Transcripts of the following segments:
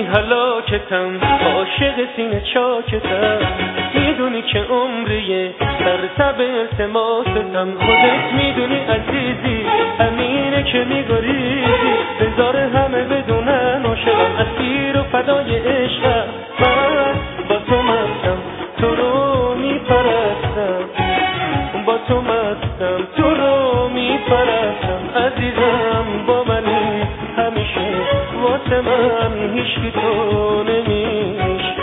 هلاکتم، عاشق سینه چاکتم، میدونی که عمریه در تب التماستم. خودت میدونی عزیزی همینه که میگریزی، بذار همه بدونن عاشقم، اسیر و فدای عشقم. من با تو مستم، تو رو میپرستم، با تو مستم، تو رو میپرستم. عزیزم با منی همیشه، واسه من هیچکی تو نمیشه.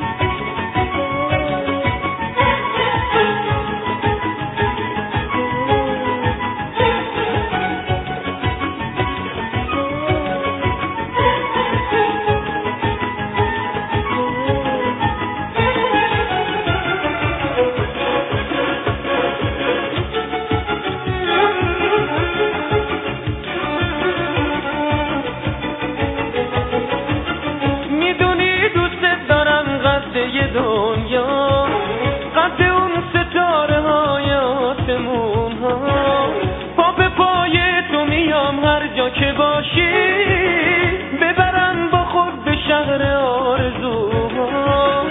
دنیا قد اون ستاره های آسمون ها، پا به پای تو میام هر جا که باشی، ببرن با خود به شهر آرزوها.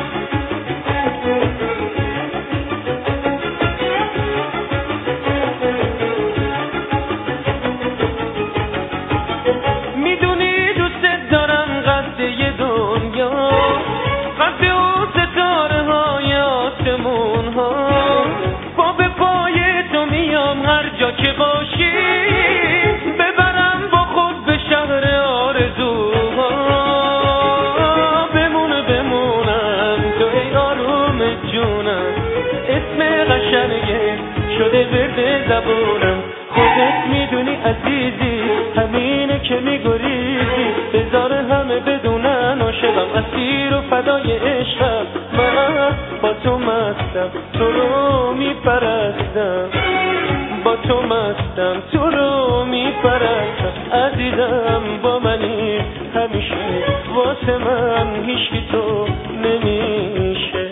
میدونی دوست دارم قد یه دنیا، قد اون ستاره های آسمون ها، پا به پای تو میام هر جا که باشی، ببرم با خود به شهر آرزوها. بمونم تو ای آروم جونم، اسم قشنگه شده ورد زبونم. خودت میدونی عزیزی همینه که میگریزی، بذار همه بدونن عاشقم، اسیر و فدای عشقم. من با تو مستم، تو رو میپرستم، با تو مستم، تو رو میپرستم. عزیزم با منی همیشه، واسه من هیچکی تو نمیشه.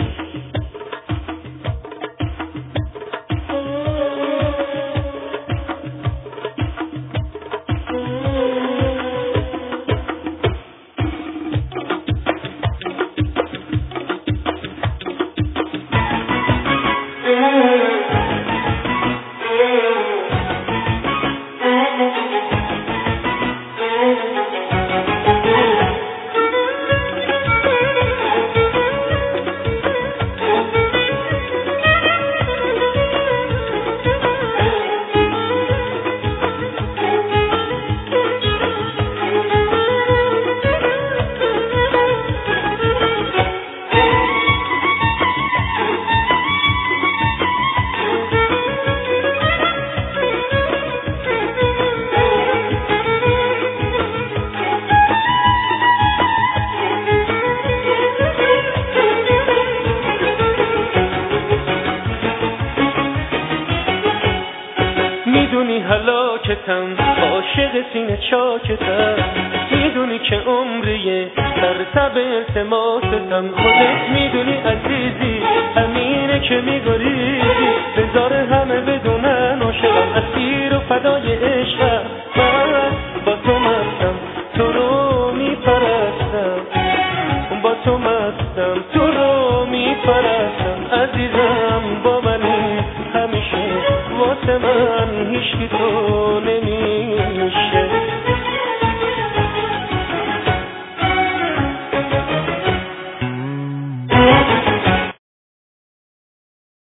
میدونی هلاکتم، عاشق سینه چاکتم، میدونی که عمریه در تب التماستم. خودت میدونی عزیزی همینه که میگریزی، بذار همه بدونن عاشقم، اسیر و فدای عشقم. من با تو مستم، تو رو میپرستم، با تو مستم، تو رو میپرستم. عزیزم با منی همیشه، واسه من هیچکی تو نمیشه.